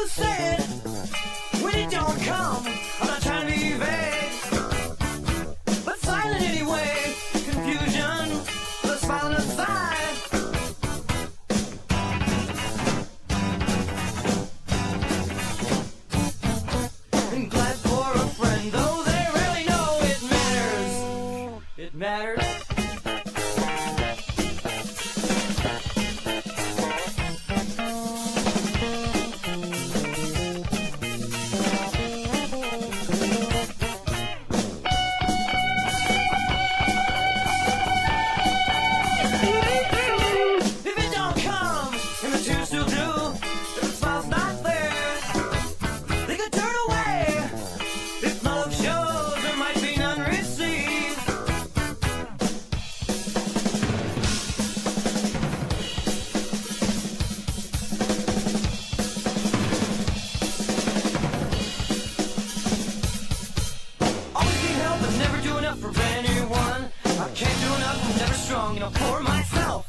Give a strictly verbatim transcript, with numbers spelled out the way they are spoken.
you said, when it don't come, I'm not trying to be vague, but silent anyway. Confusion, the smiling aside. And glad for a friend, though they really know it matters. It matters. For anyone, I can't do enough, I'm never strong enough for myself.